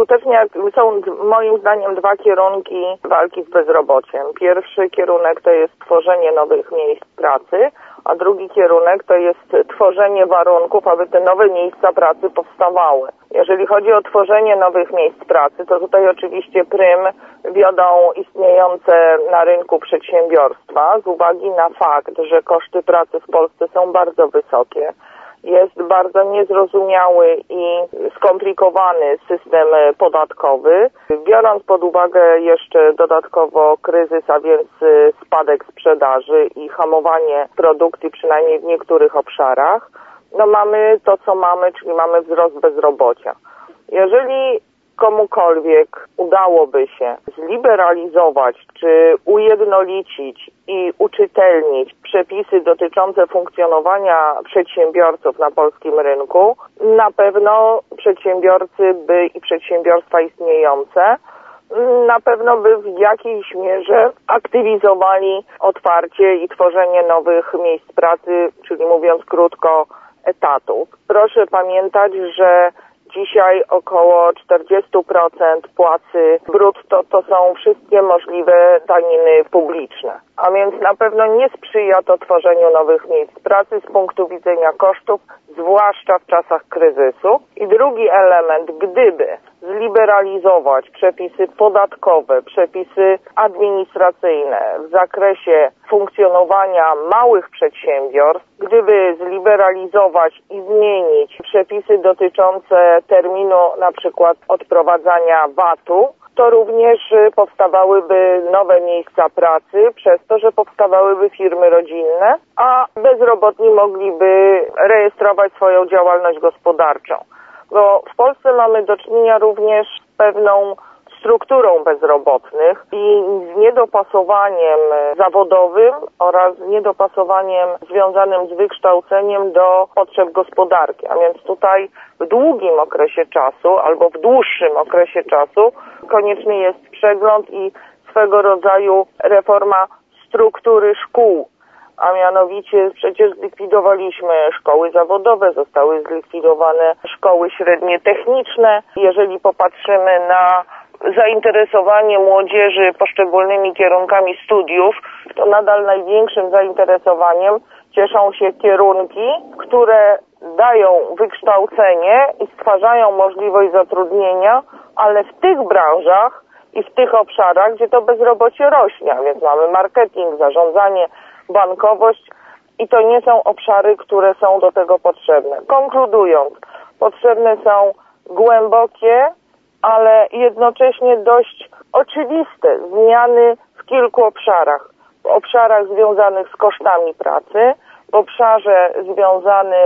skutecznie są moim zdaniem dwa kierunki walki z bezrobociem. Pierwszy kierunek to jest tworzenie nowych miejsc pracy, a drugi kierunek to jest tworzenie warunków, aby te nowe miejsca pracy powstawały. Jeżeli chodzi o tworzenie nowych miejsc pracy, to tutaj oczywiście prym wiodą istniejące na rynku przedsiębiorstwa z uwagi na fakt, że koszty pracy w Polsce są bardzo wysokie. Jest bardzo niezrozumiały i skomplikowany system podatkowy. Biorąc pod uwagę jeszcze dodatkowo kryzys, a więc spadek sprzedaży i hamowanie produkcji, przynajmniej w niektórych obszarach, mamy to, co mamy, czyli mamy wzrost bezrobocia. Jeżeli komukolwiek udałoby się zliberalizować czy ujednolicić i uczytelnić przepisy dotyczące funkcjonowania przedsiębiorców na polskim rynku, na pewno przedsiębiorcy i przedsiębiorstwa istniejące na pewno by w jakiejś mierze aktywizowali otwarcie i tworzenie nowych miejsc pracy, czyli mówiąc krótko, etatów. Proszę pamiętać, że dzisiaj około 40% płacy brutto to są wszystkie możliwe daniny publiczne. A więc na pewno nie sprzyja to tworzeniu nowych miejsc pracy z punktu widzenia kosztów, zwłaszcza w czasach kryzysu. I drugi element, gdyby zliberalizować przepisy podatkowe, przepisy administracyjne w zakresie funkcjonowania małych przedsiębiorstw, gdyby zliberalizować i zmienić przepisy dotyczące terminu na przykład odprowadzania VAT-u, to również powstawałyby nowe miejsca pracy przez to, że powstawałyby firmy rodzinne, a bezrobotni mogliby rejestrować swoją działalność gospodarczą. Bo w Polsce mamy do czynienia również z pewną strukturą bezrobotnych i z niedopasowaniem zawodowym oraz z niedopasowaniem związanym z wykształceniem do potrzeb gospodarki. A więc tutaj w długim okresie czasu albo w dłuższym okresie czasu konieczny jest przegląd i swego rodzaju reforma struktury szkół. A mianowicie przecież zlikwidowaliśmy szkoły zawodowe, zostały zlikwidowane szkoły średnie techniczne. Jeżeli popatrzymy na zainteresowanie młodzieży poszczególnymi kierunkami studiów, to nadal największym zainteresowaniem cieszą się kierunki, które dają wykształcenie i stwarzają możliwość zatrudnienia, ale w tych branżach i w tych obszarach, gdzie to bezrobocie rośnie, a więc mamy marketing, zarządzanie, bankowość i to nie są obszary, które są do tego potrzebne. Konkludując, potrzebne są głębokie, ale jednocześnie dość oczywiste zmiany w kilku obszarach. W obszarach związanych z kosztami pracy, w obszarze związanym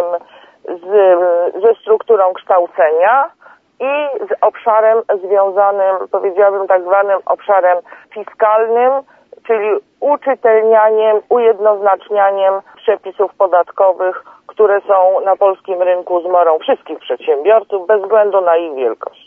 ze strukturą kształcenia i z obszarem związanym, powiedziałabym, tak zwanym obszarem fiskalnym, czyli uczytelnianiem, ujednoznacznianiem przepisów podatkowych, które są na polskim rynku zmorą wszystkich przedsiębiorców bez względu na ich wielkość.